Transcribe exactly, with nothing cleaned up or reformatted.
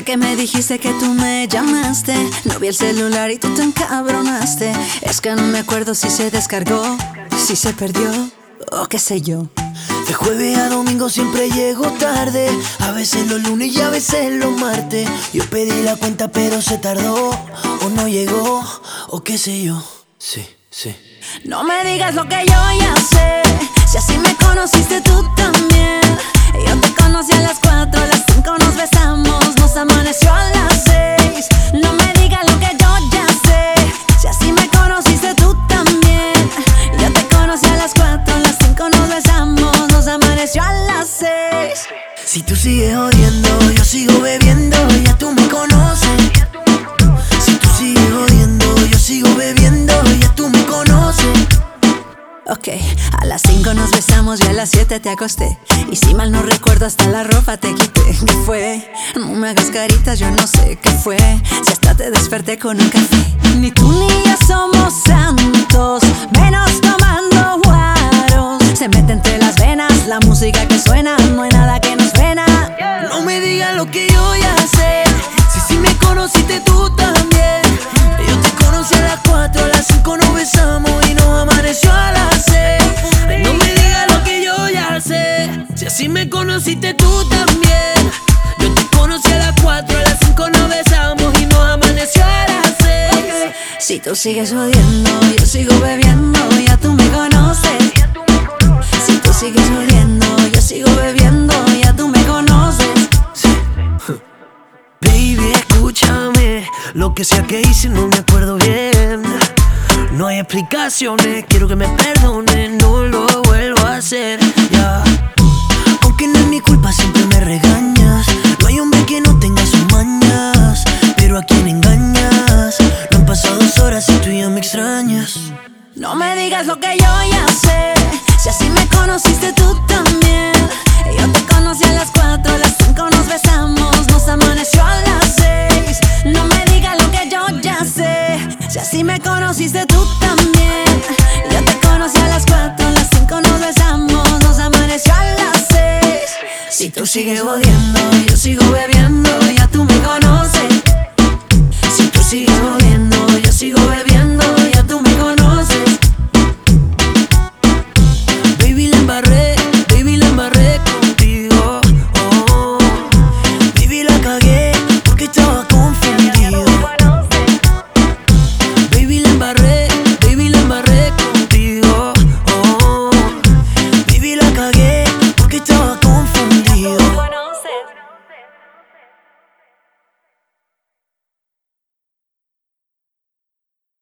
que me dijiste que tú me llamaste, no vi el celular y tú te encabronaste. Es que no me acuerdo si se descargó, si se perdió o qué sé yo. De jueves a domingo siempre llego tarde, a veces los lunes y a veces los martes. Yo pedí la cuenta pero se tardó, o no llegó, o qué sé yo. Sí, sí. No me digas lo que yo ya sé, si así me conociste tú también. Yo te conocí a las cuatro, a las cinco nos besamos, nos amaneció a las seis. No me digas lo que yo ya sé, si así me conociste tú también. Yo te conocí a las cuatro, a las cinco nos besamos, nos amaneció a las seis. Si tú sigues jodiendo, yo sigo bebiendo, ya tú me conoces. Si tú sigues jodiendo, yo sigo bebiendo, ya tú me conoces. Ok, a las cinco nos besamos y a las siete te acosté. Y si mal no recuerdo hasta la ropa te quité. ¿Qué fue? No me hagas caritas, yo no sé qué fue. Si hasta te desperté con un café. Ni tú ni yo somos santos, menos tomando guaros. Se mete entre las venas la música que suena, no hay nada que nos frena. No me digas lo que yo ya sé, si sí me conociste tú también. Yo te conocí a las cuatro, a las cinco nos besamos y nos amaneció a las seis. No me digas lo que yo ya sé, si así me conociste tú también. Yo te conocí a las cuatro, a las cinco nos besamos y nos amaneció a las seis. Si tú sigues jodiendo, yo sigo bebiendo, ya tú me conoces. Si tú sigues jodiendo, yo sigo bebiendo, ya tú me conoces. Sí. Baby, escúchame, lo que sea que hice no me acuerdo bien. No hay explicaciones, quiero que me perdones, no lo vuelvo a hacer, ya yeah. Aunque no es mi culpa, siempre me regañas. No hay hombre que no tenga sus mañas, pero a quién engañas. No han pasado dos horas y tú ya me extrañas. No me digas lo que yo ya sé, si así me conociste tú también. Yo te conocí a las cuatro, a las cinco nos besamos, nos amaneció a las seis. No me digas lo que yo ya sé, si así me conociste tú también. Yo te conocí a las cuatro, a las cinco nos besamos, nos amaneció a las seis. Si tú sigues jodiendo, yo sigo bebiendo, ya tú me conoces. Si tú sigues jodiendo, yo sigo bebiendo.